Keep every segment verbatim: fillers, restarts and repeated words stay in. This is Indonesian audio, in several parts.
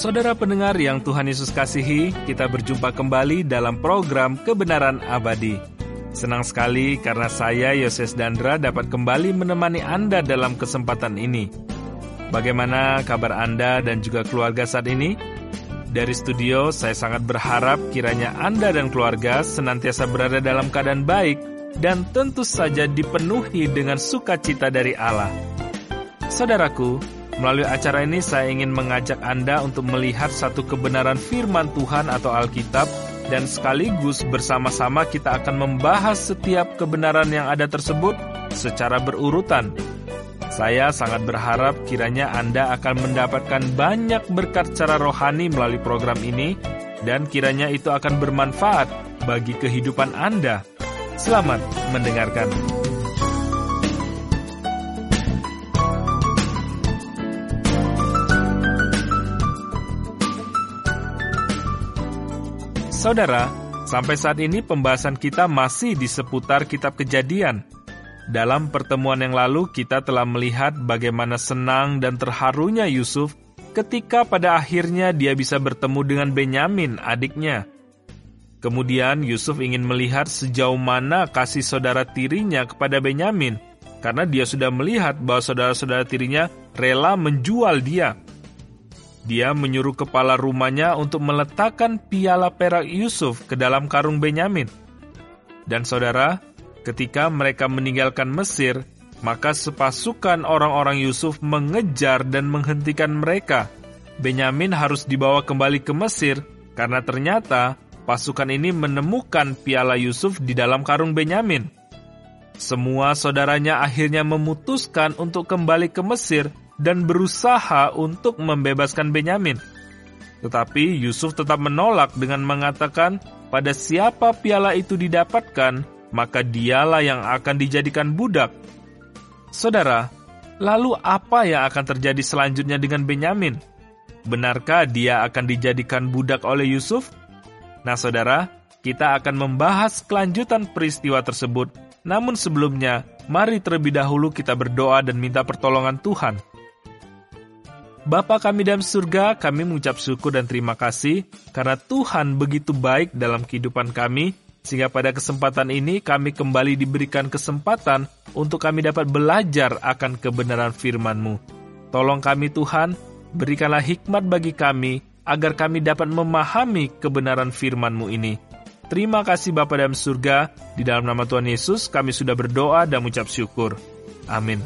Saudara pendengar yang Tuhan Yesus kasihi, kita berjumpa kembali dalam program Kebenaran Abadi. Senang sekali karena saya, Yoses Dandra, dapat kembali menemani Anda dalam kesempatan ini. Bagaimana kabar Anda dan juga keluarga saat ini? Dari studio, saya sangat berharap kiranya Anda dan keluarga senantiasa berada dalam keadaan baik dan tentu saja dipenuhi dengan sukacita dari Allah. Saudaraku, melalui acara ini saya ingin mengajak Anda untuk melihat satu kebenaran firman Tuhan atau Alkitab, dan sekaligus bersama-sama kita akan membahas setiap kebenaran yang ada tersebut secara berurutan. Saya sangat berharap kiranya Anda akan mendapatkan banyak berkat secara rohani melalui program ini, dan kiranya itu akan bermanfaat bagi kehidupan Anda. Selamat mendengarkan. Saudara, sampai saat ini pembahasan kita masih di seputar Kitab Kejadian. Dalam pertemuan yang lalu kita telah melihat bagaimana senang dan terharunya Yusuf ketika pada akhirnya dia bisa bertemu dengan Benyamin, adiknya. Kemudian Yusuf ingin melihat sejauh mana kasih saudara tirinya kepada Benyamin, karena dia sudah melihat bahwa saudara-saudara tirinya rela menjual dia. Dia menyuruh kepala rumahnya untuk meletakkan piala perak Yusuf ke dalam karung Benyamin. Dan saudara, ketika mereka meninggalkan Mesir, maka sepasukan orang-orang Yusuf mengejar dan menghentikan mereka. Benyamin harus dibawa kembali ke Mesir, karena ternyata pasukan ini menemukan piala Yusuf di dalam karung Benyamin. Semua saudaranya akhirnya memutuskan untuk kembali ke Mesir dan berusaha untuk membebaskan Benyamin. Tetapi Yusuf tetap menolak dengan mengatakan, pada siapa piala itu didapatkan, maka dialah yang akan dijadikan budak. Saudara, lalu apa yang akan terjadi selanjutnya dengan Benyamin? Benarkah dia akan dijadikan budak oleh Yusuf? Nah saudara, kita akan membahas kelanjutan peristiwa tersebut. Namun sebelumnya, mari terlebih dahulu kita berdoa dan minta pertolongan Tuhan. Bapa kami dalam surga, kami mengucap syukur dan terima kasih karena Tuhan begitu baik dalam kehidupan kami, sehingga pada kesempatan ini kami kembali diberikan kesempatan untuk kami dapat belajar akan kebenaran firman-Mu. Tolong kami Tuhan, berikanlah hikmat bagi kami agar kami dapat memahami kebenaran firman-Mu ini. Terima kasih Bapa dalam surga, di dalam nama Tuhan Yesus kami sudah berdoa dan mengucap syukur. Amin.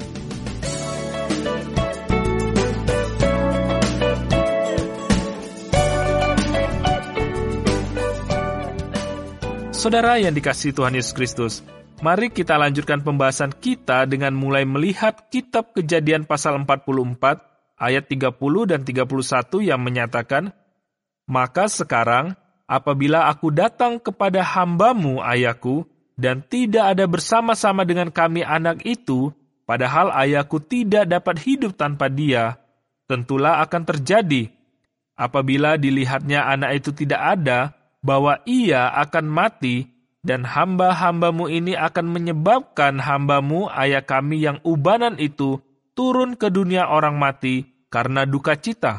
Saudara yang dikasihi Tuhan Yesus Kristus, mari kita lanjutkan pembahasan kita dengan mulai melihat Kitab Kejadian pasal empat puluh empat, ayat tiga puluh dan tiga puluh satu yang menyatakan, "Maka sekarang, apabila aku datang kepada hamba-Mu, ayahku, dan tidak ada bersama-sama dengan kami anak itu, padahal ayahku tidak dapat hidup tanpa dia, tentulah akan terjadi, apabila dilihatnya anak itu tidak ada, bahwa ia akan mati, dan hamba-hamba-Mu ini akan menyebabkan hamba-Mu, ayah kami yang ubanan itu, turun ke dunia orang mati karena duka cita."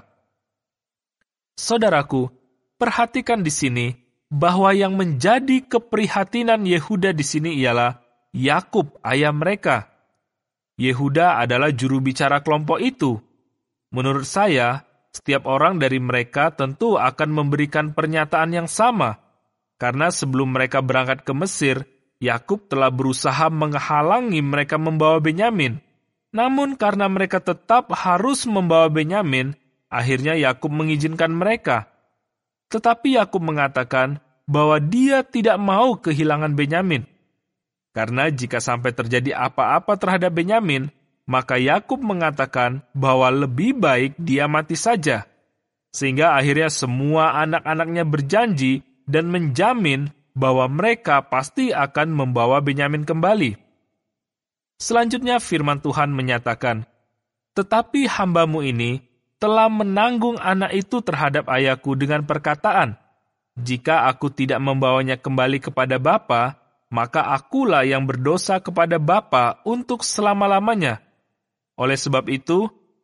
Saudaraku, perhatikan di sini bahwa yang menjadi keprihatinan Yehuda di sini ialah Yakub, ayah mereka. Yehuda adalah juru bicara kelompok itu. Menurut saya, setiap orang dari mereka tentu akan memberikan pernyataan yang sama, karena sebelum mereka berangkat ke Mesir, Yakub telah berusaha menghalangi mereka membawa Benyamin. Namun karena mereka tetap harus membawa Benyamin, akhirnya Yakub mengizinkan mereka. Tetapi Yakub mengatakan bahwa dia tidak mau kehilangan Benyamin. Karena jika sampai terjadi apa-apa terhadap Benyamin, maka Yakub mengatakan bahwa lebih baik dia mati saja. Sehingga akhirnya semua anak-anaknya berjanji dan menjamin bahwa mereka pasti akan membawa Benyamin kembali. Selanjutnya firman Tuhan menyatakan, "Tetapi hamba-Mu ini telah menanggung anak itu terhadap ayahku dengan perkataan, jika aku tidak membawanya kembali kepada bapa, maka akulah yang berdosa kepada bapa untuk selama-lamanya. Oleh sebab itu,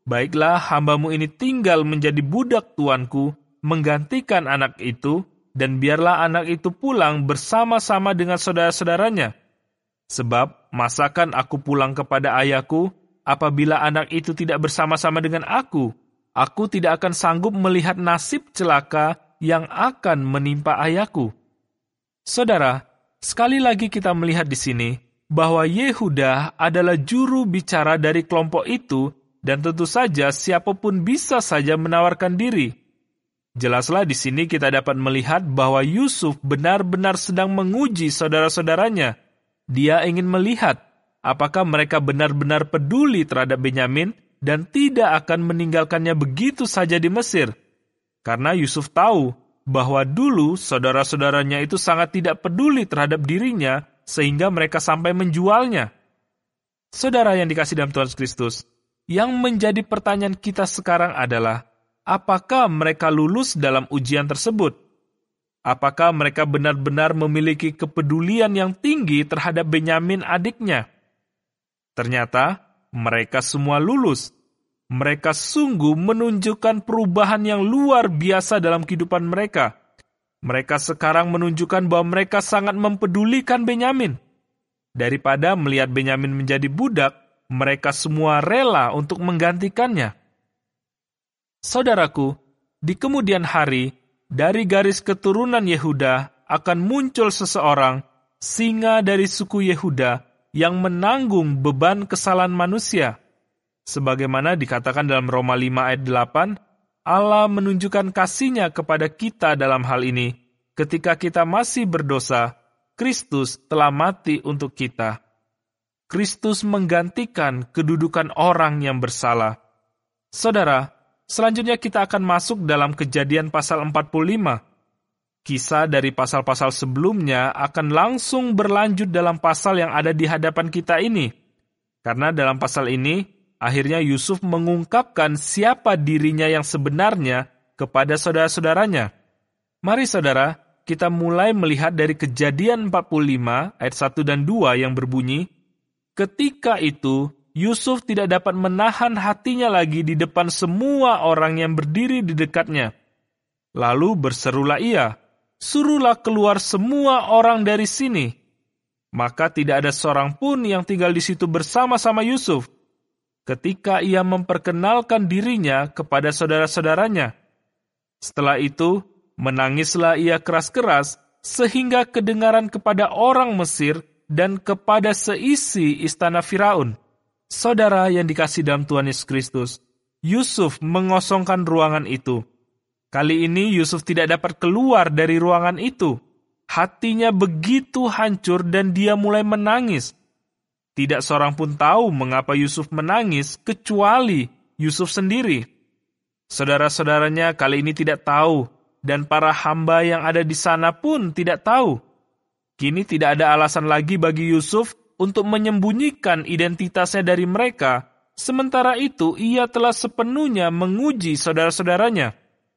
baiklah hambamu ini tinggal menjadi budak tuanku, menggantikan anak itu, dan biarlah anak itu pulang bersama-sama dengan saudara-saudaranya. Sebab, masakan aku pulang kepada ayahku, apabila anak itu tidak bersama-sama dengan aku, aku tidak akan sanggup melihat nasib celaka yang akan menimpa ayahku. Saudara, sekali lagi kita melihat di sini, bahwa Yehuda adalah juru bicara dari kelompok itu, dan tentu saja siapapun bisa saja menawarkan diri. Jelaslah di sini kita dapat melihat bahwa Yusuf benar-benar sedang menguji saudara-saudaranya. Dia ingin melihat apakah mereka benar-benar peduli terhadap Benyamin dan tidak akan meninggalkannya begitu saja di Mesir. Karena Yusuf tahu bahwa dulu saudara-saudaranya itu sangat tidak peduli terhadap dirinya sehingga mereka sampai menjualnya. Saudara yang dikasihi dalam Tuhan Yesus Kristus, yang menjadi pertanyaan kita sekarang adalah, apakah mereka lulus dalam ujian tersebut? Apakah mereka benar-benar memiliki kepedulian yang tinggi terhadap Benyamin adiknya? Ternyata, mereka semua lulus. Mereka sungguh menunjukkan perubahan yang luar biasa dalam kehidupan mereka. Mereka sekarang menunjukkan bahwa mereka sangat mempedulikan Benyamin. Daripada melihat Benyamin menjadi budak, mereka semua rela untuk menggantikannya. Saudaraku, di kemudian hari, dari garis keturunan Yehuda akan muncul seseorang, singa dari suku Yehuda, yang menanggung beban kesalahan manusia. Sebagaimana dikatakan dalam Roma lima ayat delapan, Allah menunjukkan kasih-Nya kepada kita dalam hal ini. Ketika kita masih berdosa, Kristus telah mati untuk kita. Kristus menggantikan kedudukan orang yang bersalah. Saudara, selanjutnya kita akan masuk dalam Kejadian pasal empat puluh lima. Kisah dari pasal-pasal sebelumnya akan langsung berlanjut dalam pasal yang ada di hadapan kita ini. Karena dalam pasal ini, akhirnya Yusuf mengungkapkan siapa dirinya yang sebenarnya kepada saudara-saudaranya. Mari saudara, kita mulai melihat dari Kejadian empat puluh lima ayat satu dan dua yang berbunyi, ketika itu, Yusuf tidak dapat menahan hatinya lagi di depan semua orang yang berdiri di dekatnya. Lalu berserulah ia, "Suruhlah keluar semua orang dari sini." Maka tidak ada seorang pun yang tinggal di situ bersama-sama Yusuf, ketika ia memperkenalkan dirinya kepada saudara-saudaranya. Setelah itu, menangislah ia keras-keras, sehingga kedengaran kepada orang Mesir dan kepada seisi istana Firaun. Saudara yang dikasihi dalam Tuhan Yesus Kristus, Yusuf mengosongkan ruangan itu. Kali ini Yusuf tidak dapat keluar dari ruangan itu. Hatinya begitu hancur dan dia mulai menangis. Tidak seorang pun tahu mengapa Yusuf menangis kecuali Yusuf sendiri. Saudara-saudaranya kali ini tidak tahu, dan para hamba yang ada di sana pun tidak tahu. Kini tidak ada alasan lagi bagi Yusuf untuk menyembunyikan identitasnya dari mereka, sementara itu ia telah sepenuhnya menguji saudara-saudaranya.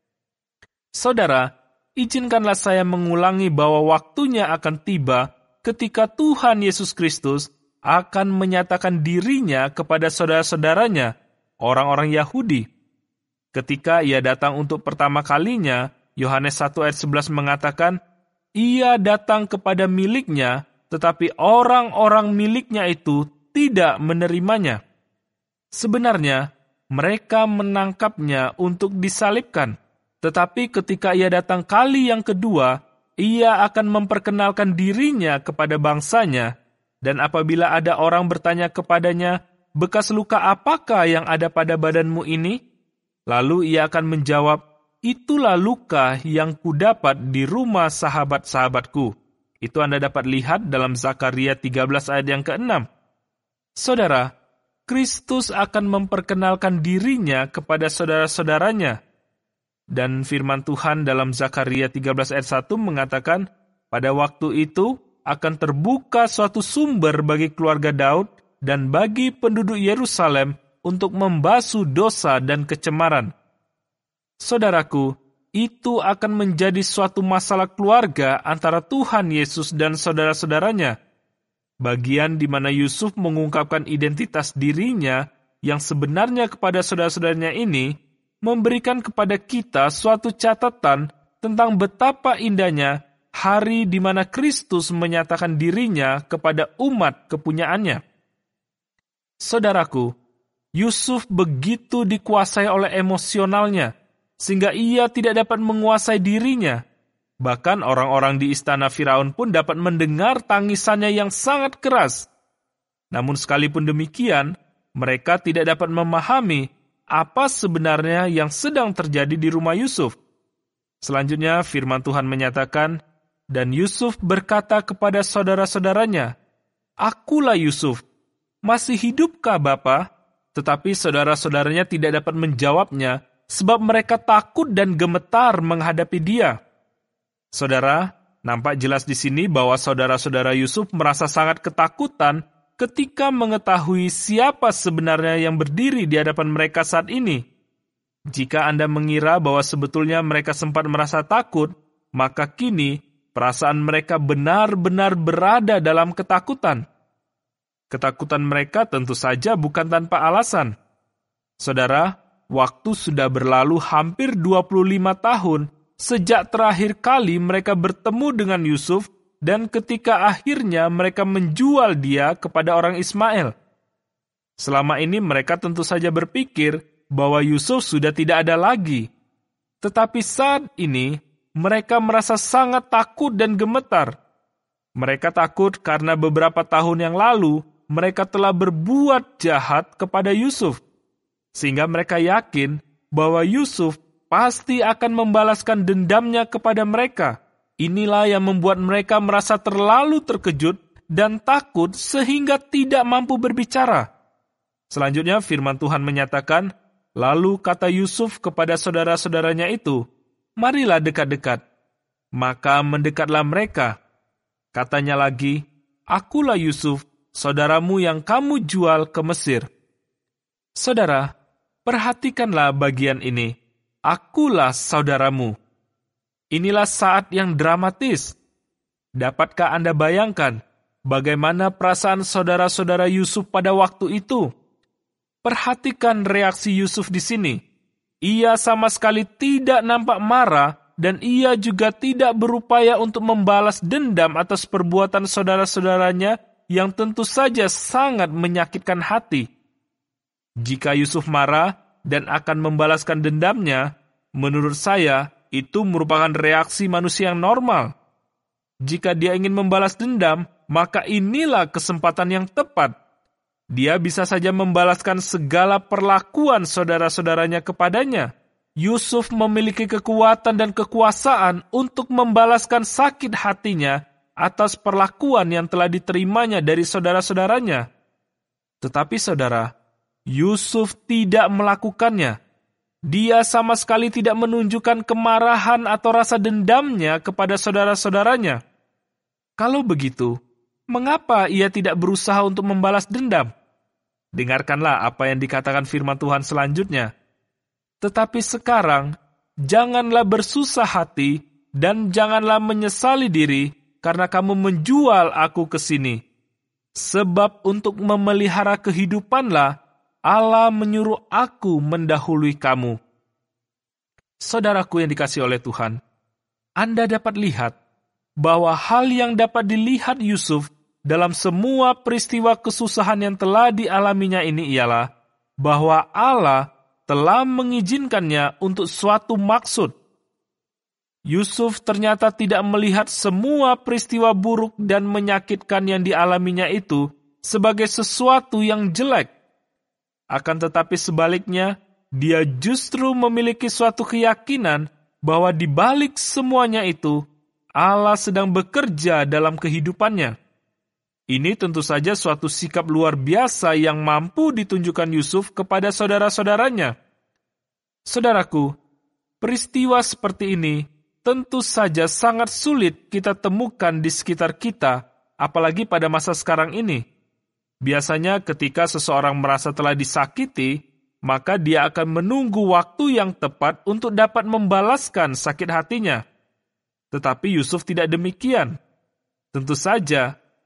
Saudara, izinkanlah saya mengulangi bahwa waktunya akan tiba ketika Tuhan Yesus Kristus akan menyatakan dirinya kepada saudara-saudaranya, orang-orang Yahudi. Ketika ia datang untuk pertama kalinya, Yohanes satu ayat sebelas mengatakan, ia datang kepada miliknya, tetapi orang-orang miliknya itu tidak menerimanya. Sebenarnya, mereka menangkapnya untuk disalibkan. Tetapi ketika ia datang kali yang kedua, ia akan memperkenalkan dirinya kepada bangsanya, dan apabila ada orang bertanya kepadanya, bekas luka apakah yang ada pada badanmu ini? Lalu ia akan menjawab, itulah luka yang kudapat di rumah sahabat-sahabatku. Itu Anda dapat lihat dalam Zakaria tiga belas ayat yang keenam. Saudara, Kristus akan memperkenalkan dirinya kepada saudara-saudaranya. Dan firman Tuhan dalam Zakaria tiga belas ayat satu mengatakan, pada waktu itu akan terbuka suatu sumber bagi keluarga Daud dan bagi penduduk Yerusalem untuk membasuh dosa dan kecemaran. Saudaraku, itu akan menjadi suatu masalah keluarga antara Tuhan Yesus dan saudara-saudaranya. Bagian di mana Yusuf mengungkapkan identitas dirinya yang sebenarnya kepada saudara-saudaranya ini memberikan kepada kita suatu catatan tentang betapa indahnya hari di mana Kristus menyatakan dirinya kepada umat kepunyaannya. Saudaraku, Yusuf begitu dikuasai oleh emosionalnya, sehingga ia tidak dapat menguasai dirinya. Bahkan orang-orang di istana Firaun pun dapat mendengar tangisannya yang sangat keras. Namun sekalipun demikian, mereka tidak dapat memahami apa sebenarnya yang sedang terjadi di rumah Yusuf. Selanjutnya firman Tuhan menyatakan, dan Yusuf berkata kepada saudara-saudaranya, "Akulah Yusuf, masih hidupkah Bapa?" Tetapi saudara-saudaranya tidak dapat menjawabnya, sebab mereka takut dan gemetar menghadapi dia. Saudara, nampak jelas di sini bahwa saudara-saudara Yusuf merasa sangat ketakutan ketika mengetahui siapa sebenarnya yang berdiri di hadapan mereka saat ini. Jika Anda mengira bahwa sebetulnya mereka sempat merasa takut, maka kini perasaan mereka benar-benar berada dalam ketakutan. Ketakutan mereka tentu saja bukan tanpa alasan. Saudara, waktu sudah berlalu hampir dua puluh lima tahun sejak terakhir kali mereka bertemu dengan Yusuf dan ketika akhirnya mereka menjual dia kepada orang Ismail. Selama ini mereka tentu saja berpikir bahwa Yusuf sudah tidak ada lagi. Tetapi saat ini mereka merasa sangat takut dan gemetar. Mereka takut karena beberapa tahun yang lalu mereka telah berbuat jahat kepada Yusuf. Sehingga mereka yakin bahwa Yusuf pasti akan membalaskan dendamnya kepada mereka. Inilah yang membuat mereka merasa terlalu terkejut dan takut sehingga tidak mampu berbicara. Selanjutnya firman Tuhan menyatakan, lalu kata Yusuf kepada saudara-saudaranya itu, "Marilah dekat-dekat." Maka mendekatlah mereka. Katanya lagi, "Akulah Yusuf, saudaramu yang kamu jual ke Mesir." Saudara, perhatikanlah bagian ini. Akulah saudaramu. Inilah saat yang dramatis. Dapatkah Anda bayangkan bagaimana perasaan saudara-saudara Yusuf pada waktu itu? Perhatikan reaksi Yusuf di sini. Ia sama sekali tidak nampak marah dan ia juga tidak berupaya untuk membalas dendam atas perbuatan saudara-saudaranya yang tentu saja sangat menyakitkan hati. Jika Yusuf marah dan akan membalaskan dendamnya, menurut saya itu merupakan reaksi manusia yang normal. Jika dia ingin membalas dendam, maka inilah kesempatan yang tepat. Dia bisa saja membalaskan segala perlakuan saudara-saudaranya kepadanya. Yusuf memiliki kekuatan dan kekuasaan untuk membalaskan sakit hatinya atas perlakuan yang telah diterimanya dari saudara-saudaranya. Tetapi saudara, Yusuf tidak melakukannya. Dia sama sekali tidak menunjukkan kemarahan atau rasa dendamnya kepada saudara-saudaranya. Kalau begitu, mengapa ia tidak berusaha untuk membalas dendam? Dengarkanlah apa yang dikatakan firman Tuhan selanjutnya. Tetapi sekarang, janganlah bersusah hati dan janganlah menyesali diri karena kamu menjual aku ke sini. Sebab untuk memelihara kehidupanlah Allah menyuruh aku mendahului kamu. Saudaraku yang dikasihi oleh Tuhan, Anda dapat lihat bahwa hal yang dapat dilihat Yusuf dalam semua peristiwa kesusahan yang telah dialaminya ini ialah bahwa Allah telah mengizinkannya untuk suatu maksud. Yusuf ternyata tidak melihat semua peristiwa buruk dan menyakitkan yang dialaminya itu sebagai sesuatu yang jelek. Akan tetapi sebaliknya, dia justru memiliki suatu keyakinan bahwa di balik semuanya itu, Allah sedang bekerja dalam kehidupannya. Ini tentu saja suatu sikap luar biasa yang mampu ditunjukkan Yusuf kepada saudara-saudaranya. Saudaraku, peristiwa seperti ini tentu saja sangat sulit kita temukan di sekitar kita, apalagi pada masa sekarang ini. Biasanya ketika seseorang merasa telah disakiti, maka dia akan menunggu waktu yang tepat untuk dapat membalaskan sakit hatinya. Tetapi Yusuf tidak demikian. Tentu saja,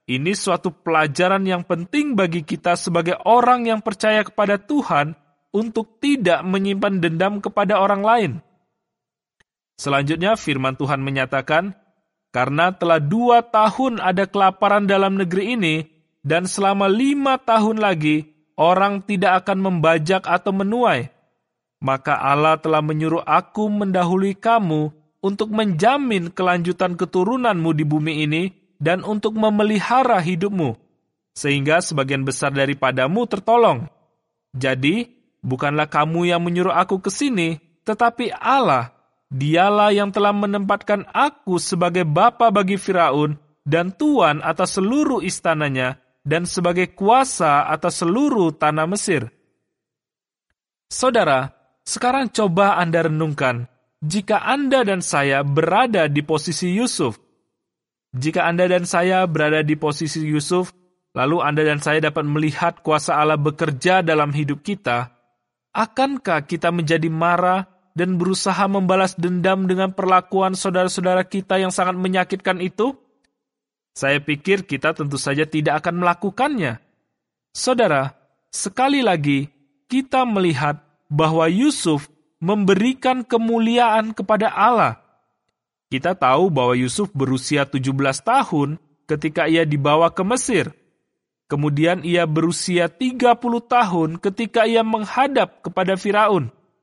Ini suatu pelajaran yang penting bagi kita sebagai orang yang percaya kepada Tuhan untuk tidak menyimpan dendam kepada orang lain. Selanjutnya firman Tuhan menyatakan, karena telah dua tahun ada kelaparan dalam negeri ini, dan selama lima tahun lagi orang tidak akan membajak atau menuai, maka Allah telah menyuruh aku mendahului kamu untuk menjamin kelanjutan keturunanmu di bumi ini dan untuk memelihara hidupmu, sehingga sebagian besar daripadamu tertolong. Jadi, bukanlah kamu yang menyuruh aku ke sini, tetapi Allah, Dialah yang telah menempatkan aku sebagai bapa bagi Firaun dan tuan atas seluruh istananya dan sebagai kuasa atas seluruh tanah Mesir. Saudara, sekarang coba Anda renungkan, jika Anda dan saya berada di posisi Yusuf. Jika Anda dan saya berada di posisi Yusuf, lalu Anda dan saya dapat melihat kuasa Allah bekerja dalam hidup kita, akankah kita menjadi marah dan berusaha membalas dendam dengan perlakuan saudara-saudara kita yang sangat menyakitkan itu? Saya pikir kita tentu saja tidak akan melakukannya. Saudara, sekali lagi kita melihat bahwa Yusuf memberikan kemuliaan kepada Allah. Kita tahu bahwa Yusuf berusia tujuh belas tahun ketika ia dibawa ke Mesir. Kemudian ia berusia tiga puluh tahun ketika ia menghadap kepada Firaun.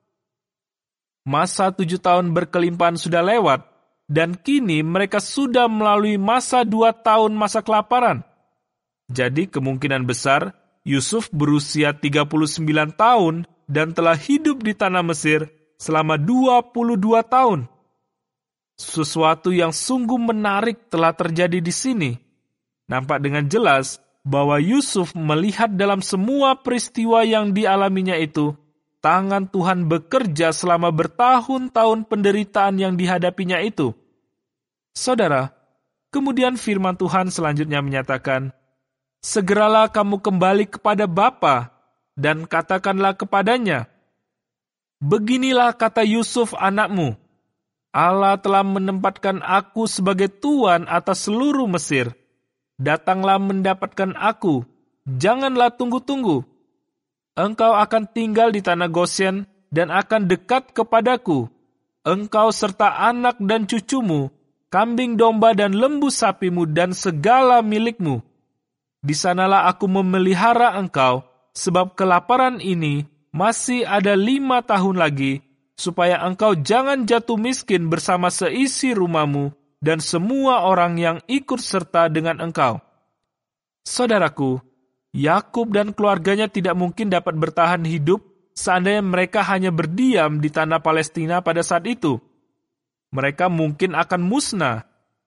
Masa tujuh tahun berkelimpahan sudah lewat, dan kini mereka sudah melalui masa dua tahun masa kelaparan. Jadi kemungkinan besar, Yusuf berusia tiga puluh sembilan tahun dan telah hidup di tanah Mesir selama dua puluh dua tahun. Sesuatu yang sungguh menarik telah terjadi di sini. Nampak dengan jelas bahwa Yusuf melihat dalam semua peristiwa yang dialaminya itu, tangan Tuhan bekerja selama bertahun-tahun penderitaan yang dihadapinya itu. Saudara, kemudian firman Tuhan selanjutnya menyatakan, segeralah kamu kembali kepada Bapa dan katakanlah kepadanya, beginilah kata Yusuf anakmu, Allah telah menempatkan aku sebagai tuan atas seluruh Mesir. Datanglah mendapatkan aku, janganlah tunggu-tunggu. Engkau akan tinggal di tanah Gosyen dan akan dekat kepadaku. Engkau serta anak dan cucumu, kambing domba dan lembu sapimu dan segala milikmu. Di sanalah aku memelihara engkau, sebab kelaparan ini masih ada lima tahun lagi, supaya engkau jangan jatuh miskin bersama seisi rumahmu dan semua orang yang ikut serta dengan engkau. Saudaraku, Yakub dan keluarganya tidak mungkin dapat bertahan hidup seandainya mereka hanya berdiam di tanah Palestina pada saat itu. Mereka mungkin akan musnah.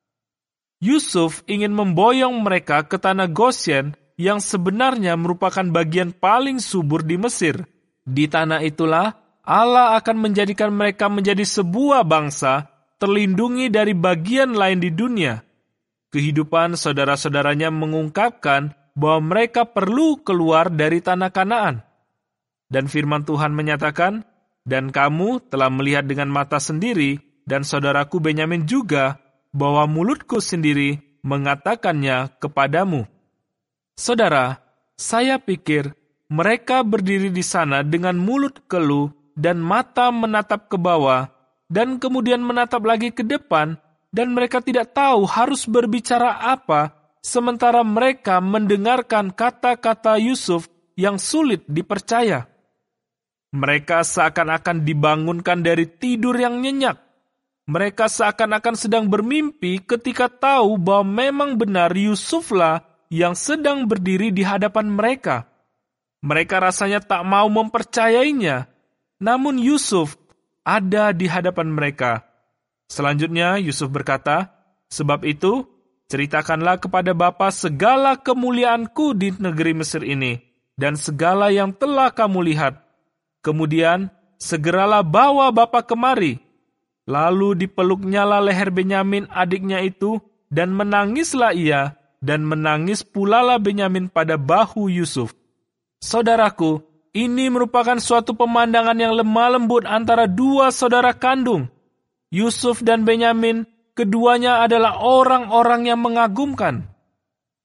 Yusuf ingin memboyong mereka ke tanah Gosyen yang sebenarnya merupakan bagian paling subur di Mesir. Di tanah itulah Allah akan menjadikan mereka menjadi sebuah bangsa terlindungi dari bagian lain di dunia. Kehidupan saudara-saudaranya mengungkapkan bahwa mereka perlu keluar dari tanah Kanaan. Dan firman Tuhan menyatakan, dan kamu telah melihat dengan mata sendiri, dan saudaraku Benyamin juga, bahwa mulutku sendiri mengatakannya kepadamu. Saudara, saya pikir mereka berdiri di sana dengan mulut keluh dan mata menatap ke bawah, dan kemudian menatap lagi ke depan, dan mereka tidak tahu harus berbicara apa, sementara mereka mendengarkan kata-kata Yusuf yang sulit dipercaya. Mereka seakan-akan dibangunkan dari tidur yang nyenyak. Mereka seakan-akan sedang bermimpi ketika tahu bahwa memang benar Yusuflah yang sedang berdiri di hadapan mereka. Mereka rasanya tak mau mempercayainya, namun Yusuf ada di hadapan mereka. Selanjutnya Yusuf berkata, sebab itu, ceritakanlah kepada Bapa segala kemuliaanku di negeri Mesir ini, dan segala yang telah kamu lihat. Kemudian, segeralah bawa Bapa kemari. Lalu dipeluknyalah leher Benyamin adiknya itu, dan menangislah ia, dan menangis pulalah Benyamin pada bahu Yusuf. Saudaraku, ini merupakan suatu pemandangan yang lemah lembut antara dua saudara kandung. Yusuf dan Benyamin, keduanya adalah orang-orang yang mengagumkan.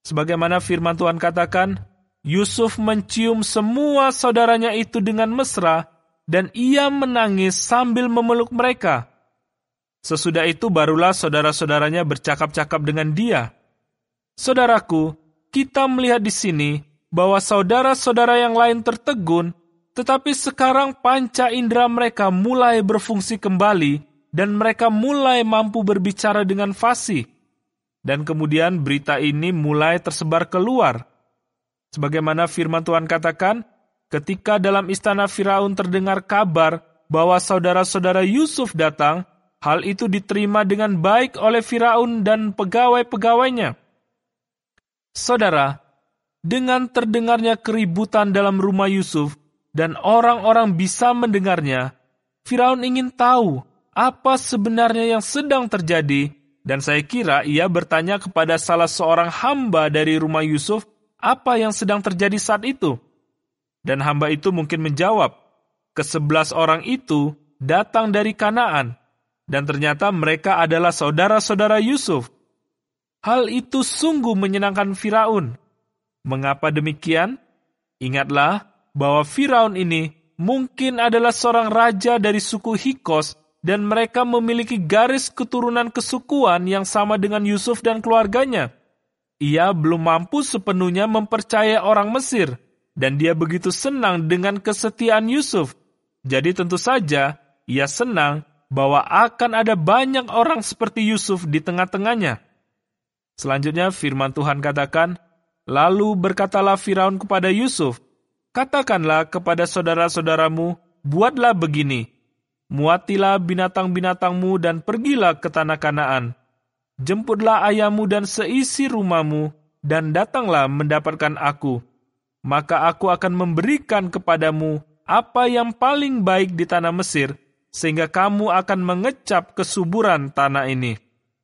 Sebagaimana firman Tuhan katakan, Yusuf mencium semua saudaranya itu dengan mesra, dan ia menangis sambil memeluk mereka. Sesudah itu barulah saudara-saudaranya bercakap-cakap dengan dia. Saudaraku, kita melihat di sini bahwa saudara-saudara yang lain tertegun, tetapi sekarang panca indera mereka mulai berfungsi kembali, dan mereka mulai mampu berbicara dengan fasih. Dan kemudian berita ini mulai tersebar keluar. Sebagaimana firman Tuhan katakan, ketika dalam istana Firaun terdengar kabar bahwa saudara-saudara Yusuf datang, hal itu diterima dengan baik oleh Firaun dan pegawai-pegawainya. Saudara, dengan terdengarnya keributan dalam rumah Yusuf dan orang-orang bisa mendengarnya, Firaun ingin tahu apa sebenarnya yang sedang terjadi, dan saya kira ia bertanya kepada salah seorang hamba dari rumah Yusuf apa yang sedang terjadi saat itu. Dan hamba itu mungkin menjawab, kesebelas orang itu datang dari Kanaan, dan ternyata mereka adalah saudara-saudara Yusuf. Hal itu sungguh menyenangkan Firaun. Mengapa demikian? Ingatlah bahwa Firaun ini mungkin adalah seorang raja dari suku Hikos, dan mereka memiliki garis keturunan kesukuan yang sama dengan Yusuf dan keluarganya. Ia belum mampu sepenuhnya mempercayai orang Mesir, dan dia begitu senang dengan kesetiaan Yusuf. Jadi tentu saja ia senang bahwa akan ada banyak orang seperti Yusuf di tengah-tengahnya. Selanjutnya firman Tuhan katakan, lalu berkatalah Firaun kepada Yusuf, katakanlah kepada saudara-saudaramu, buatlah begini, muatilah binatang-binatangmu dan pergilah ke tanah Kanaan. Jemputlah ayahmu dan seisi rumahmu, dan datanglah mendapatkan aku. Maka aku akan memberikan kepadamu apa yang paling baik di tanah Mesir, sehingga kamu akan mengecap kesuburan tanah ini.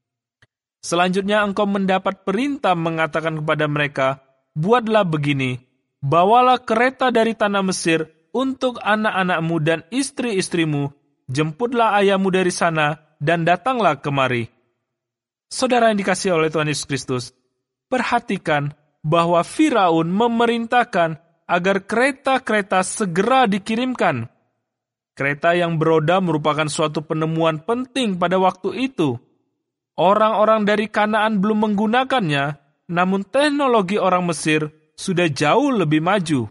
Selanjutnya engkau mendapat perintah mengatakan kepada mereka, buatlah begini, bawalah kereta dari tanah Mesir untuk anak-anakmu dan istri-istrimu, jemputlah ayahmu dari sana, dan datanglah kemari. Saudara yang dikasihi oleh Tuhan Yesus Kristus, perhatikan bahwa Firaun memerintahkan agar kereta-kereta segera dikirimkan. Kereta yang beroda merupakan suatu penemuan penting pada waktu itu. Orang-orang dari Kanaan belum menggunakannya, namun teknologi orang Mesir sudah jauh lebih maju.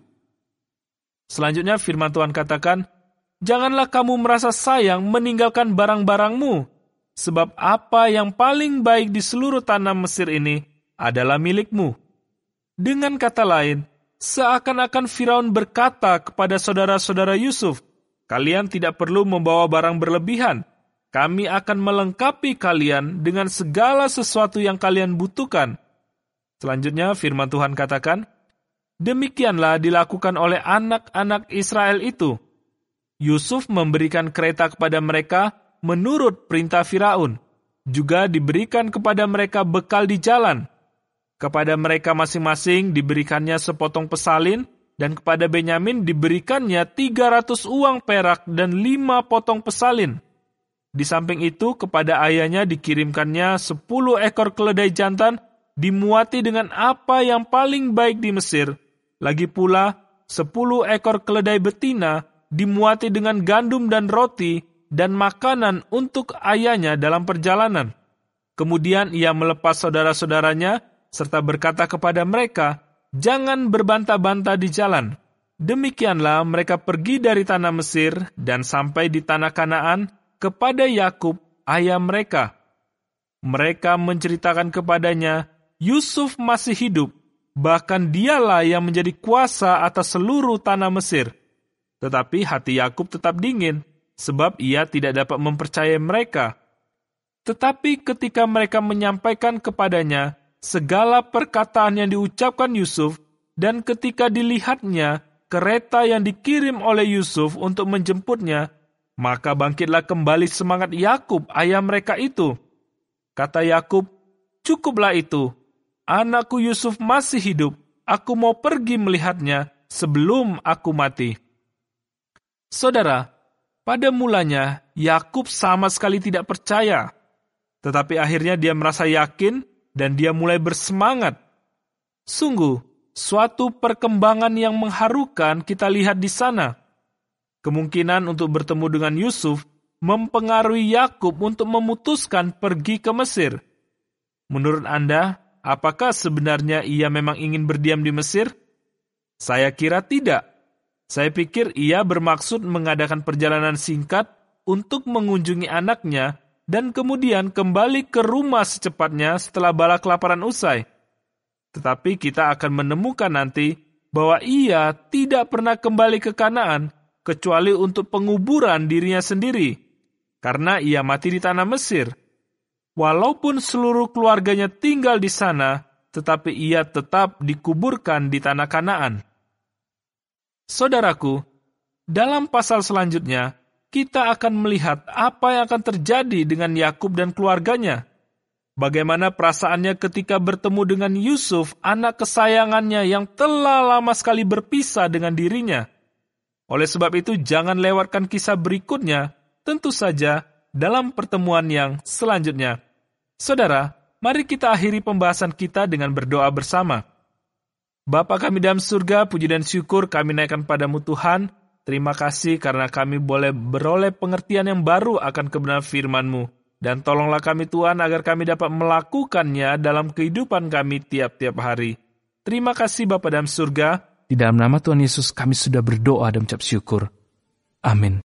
Selanjutnya firman Tuhan katakan, janganlah kamu merasa sayang meninggalkan barang-barangmu, sebab apa yang paling baik di seluruh tanah Mesir ini adalah milikmu. Dengan kata lain, seakan-akan Firaun berkata kepada saudara-saudara Yusuf, kalian tidak perlu membawa barang berlebihan. Kami akan melengkapi kalian dengan segala sesuatu yang kalian butuhkan. Selanjutnya firman Tuhan katakan, demikianlah dilakukan oleh anak-anak Israel itu. Yusuf memberikan kereta kepada mereka menurut perintah Firaun. Juga diberikan kepada mereka bekal di jalan. Kepada mereka masing-masing diberikannya sepotong pesalin, dan kepada Benyamin diberikannya tiga ratus uang perak dan lima potong pesalin. Di samping itu, kepada ayahnya dikirimkannya sepuluh ekor keledai jantan, dimuati dengan apa yang paling baik di Mesir. Lagi pula, sepuluh ekor keledai betina, dimuati dengan gandum dan roti, dan makanan untuk ayahnya dalam perjalanan. Kemudian ia melepas saudara-saudaranya, serta berkata kepada mereka, jangan berbantah-bantah di jalan. Demikianlah mereka pergi dari tanah Mesir, dan sampai di tanah Kanaan, kepada Yakub, ayah mereka. Mereka menceritakan kepadanya, Yusuf masih hidup, bahkan dialah yang menjadi kuasa atas seluruh tanah Mesir. Tetapi hati Yakub tetap dingin, sebab ia tidak dapat mempercayai mereka. Tetapi ketika mereka menyampaikan kepadanya segala perkataan yang diucapkan Yusuf, dan ketika dilihatnya kereta yang dikirim oleh Yusuf untuk menjemputnya, maka bangkitlah kembali semangat Yakub, ayah mereka itu. Kata Yakub, cukuplah itu. Anakku Yusuf masih hidup. Aku mau pergi melihatnya sebelum aku mati. Saudara, pada mulanya Yakub sama sekali tidak percaya. Tetapi akhirnya dia merasa yakin dan dia mulai bersemangat. Sungguh, suatu perkembangan yang mengharukan kita lihat di sana. Kemungkinan untuk bertemu dengan Yusuf mempengaruhi Yakub untuk memutuskan pergi ke Mesir. Menurut Anda, apakah sebenarnya ia memang ingin berdiam di Mesir? Saya kira tidak. Saya pikir ia bermaksud mengadakan perjalanan singkat untuk mengunjungi anaknya dan kemudian kembali ke rumah secepatnya setelah bala kelaparan usai. Tetapi kita akan menemukan nanti bahwa ia tidak pernah kembali ke Kanaan kecuali untuk penguburan dirinya sendiri, karena ia mati di tanah Mesir. Walaupun seluruh keluarganya tinggal di sana, tetapi ia tetap dikuburkan di tanah Kanaan. Saudaraku, dalam pasal selanjutnya, kita akan melihat apa yang akan terjadi dengan Yakub dan keluarganya. Bagaimana perasaannya ketika bertemu dengan Yusuf, anak kesayangannya yang telah lama sekali berpisah dengan dirinya. Oleh sebab itu, jangan lewatkan kisah berikutnya, tentu saja dalam pertemuan yang selanjutnya. Saudara, mari kita akhiri pembahasan kita dengan berdoa bersama. Bapa kami dalam surga, puji dan syukur kami naikkan padamu Tuhan. Terima kasih karena kami boleh beroleh pengertian yang baru akan kebenaran firman-Mu. Dan tolonglah kami Tuhan agar kami dapat melakukannya dalam kehidupan kami tiap-tiap hari. Terima kasih Bapa dalam surga. Di dalam nama Tuhan Yesus kami sudah berdoa dan mengucap syukur. Amin.